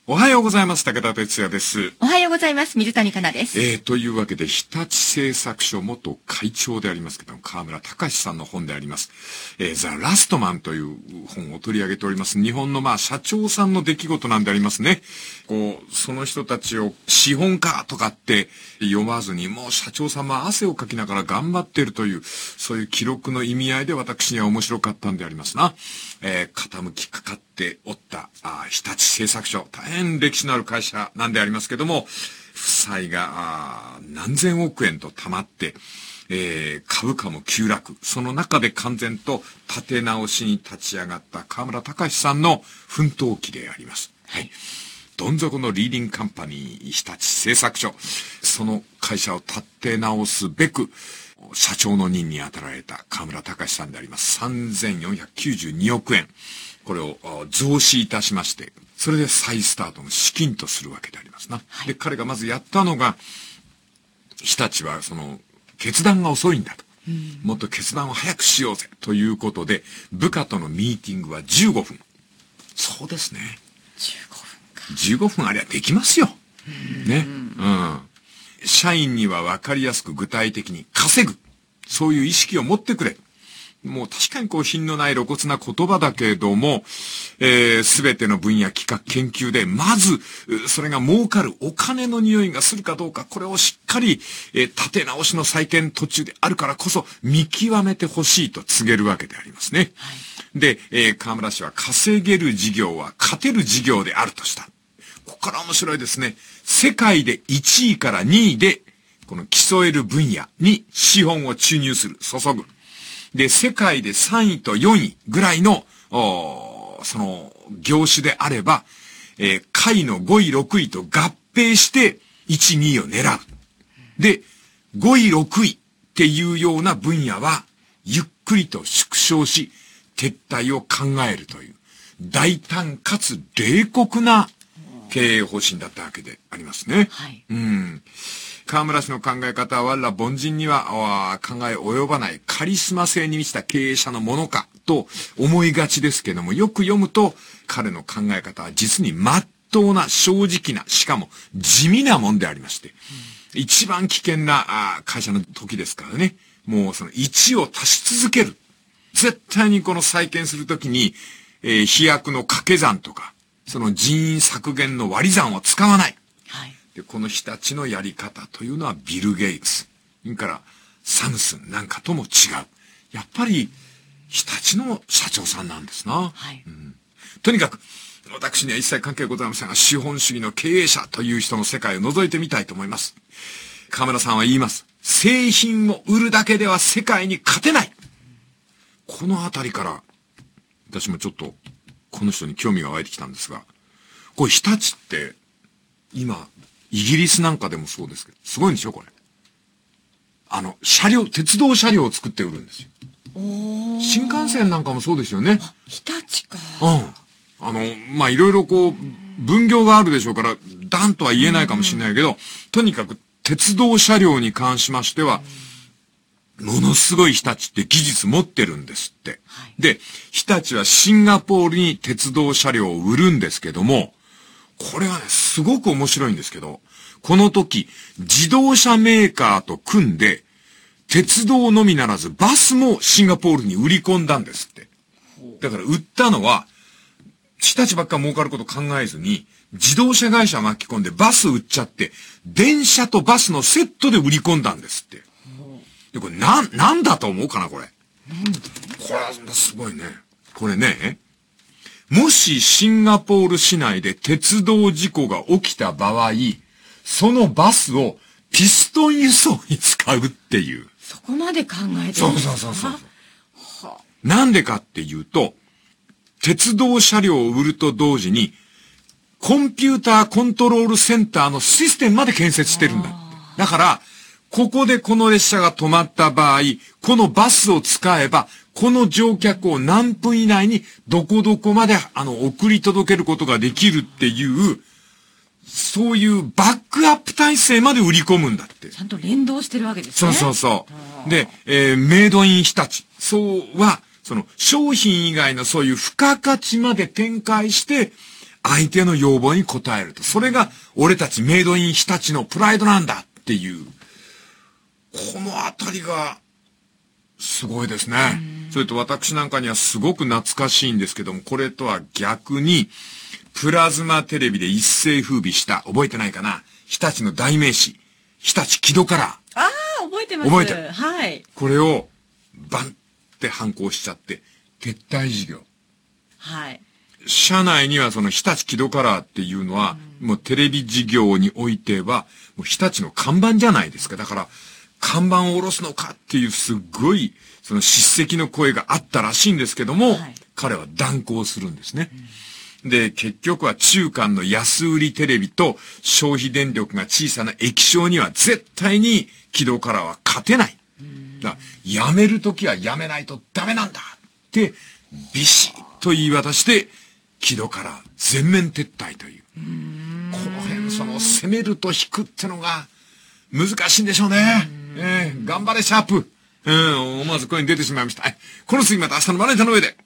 おはようございます。武田哲也です。 おはようございます。水谷香奈です。 というわけで、日立製作所元会長でありますけども、河村隆さんの本であります。ザ・ラストマンという本を取り上げております。日本の社長さんの出来事なんでありますね。その人たちを資本家とかって読まずに、もう社長さんも汗をかきながら頑張っているという、そういう記録の意味合いで私には面白かったんでありますな。傾きかかっておった日立製作所、大変歴史のある会社なんでありますけども、負債が何千億円と溜まって、株価も急落。その中で完全と立て直しに立ち上がった河村隆さんの奮闘記であります。はい。どん底のリーディングカンパニー日立製作所、その会社を立て直すべく社長の任に当てられた河村隆さんであります。3492億円。これを増資いたしまして、それで再スタートの資金とするわけでありますな。はい、で、彼がまずやったのが、日立は決断が遅いんだと。もっと決断を早くしようぜということで、部下とのミーティングは15分。そうですね。 15分か。 15分ありゃできますよ。ね。社員には分かりやすく具体的に稼ぐ。そういう意識を持ってくれ。もう確かに品のない露骨な言葉だけれども、すべての分野企画研究で、まず、それが儲かるお金の匂いがするかどうか、これをしっかり、立て直しの再建途中であるからこそ、見極めてほしいと告げるわけでありますね。はい、で、河村氏は稼げる事業は勝てる事業であるとした。ここから面白いですね。世界で1位から2位で、この競える分野に資本を注入する、注ぐ。で、世界で3位と4位ぐらいの、その業種であれば、下位の5位、6位と合併して、1、2位を狙う。で、5位、6位っていうような分野は、ゆっくりと縮小し、撤退を考えるという、大胆かつ冷酷な経営方針だったわけでありますね。はい。河村氏の考え方は我ら凡人には考え及ばないカリスマ性に満ちた経営者のものかと思いがちですけども、よく読むと彼の考え方は実に真っ当な正直な、しかも地味なもんでありまして、一番危険な会社の時ですからね、もうその1を足し続ける。絶対にこの再建するときに、飛躍の掛け算とか、その人員削減の割り算を使わない。はい。で、この日立のやり方というのはビル・ゲイツ、それからサムスンなんかとも違う。やっぱり日立の社長さんなんですな。はい。とにかく、私には一切関係ございませんが、資本主義の経営者という人の世界を覗いてみたいと思います。河村さんは言います。製品を売るだけでは世界に勝てない。このあたりから、私もちょっと、この人に興味が湧いてきたんですが、これ日立って、今、イギリスなんかでもそうですけど、すごいんですよ、これ。鉄道車両を作って売るんですよ。新幹線なんかもそうですよね。 日立か。 いろいろ分業があるでしょうから、ダンとは言えないかもしれないけど、とにかく鉄道車両に関しましては、ものすごい日立って技術持ってるんですって。はい、で、日立はシンガポールに鉄道車両を売るんですけども、これはね、すごく面白いんですけど、この時、自動車メーカーと組んで、鉄道のみならずバスもシンガポールに売り込んだんですって。だから売ったのは、日立ばっか儲かること考えずに、自動車会社巻き込んでバス売っちゃって、電車とバスのセットで売り込んだんですって。で、これなんだと思うかな、これ。これはすごいね。これね、もしシンガポール市内で鉄道事故が起きた場合、そのバスをピストン輸送に使うっていう。 そこまで考えてるんですか？ そう。なんでかっていうと、鉄道車両を売ると同時に、コンピューターコントロールセンターのシステムまで建設してるんだ。だから、ここでこの列車が止まった場合、このバスを使えば、この乗客を何分以内にどこどこまで送り届けることができるっていう、そういうバックアップ体制まで売り込むんだって。 ちゃんと連動してるわけですね。 そう。で、メイドイン日立。そうは、その商品以外のそういう付加価値まで展開して、 相手の要望に応えると。それが俺たちメイドイン日立のプライドなんだっていう、このあたりがすごいですね。それと私なんかにはすごく懐かしいんですけども、これとは逆に、プラズマテレビで一世風靡した、覚えてないかな、日立の代名詞、日立木戸カラー。 ああ、覚えてます。 覚えてる。 はい。 これを、バンって反抗しちゃって、撤退事業。 はい。 社内にはその日立木戸カラーっていうのは、もうテレビ事業においては、もう日立の看板じゃないですか。だから、看板を下ろすのかっていうすっごい、その叱責の声があったらしいんですけども、はい、彼は断行するんですね。で、結局は中間の安売りテレビと消費電力が小さな液晶には絶対に木戸カラーは勝てない。だから、やめるときはやめないとダメなんだって、ビシッと言い渡して、木戸カラー全面撤退という。この辺、その攻めると引くってのが難しいんでしょうね。頑張れシャープ。思わず声に出てしまいました。この次また明日のマネージャーの上で。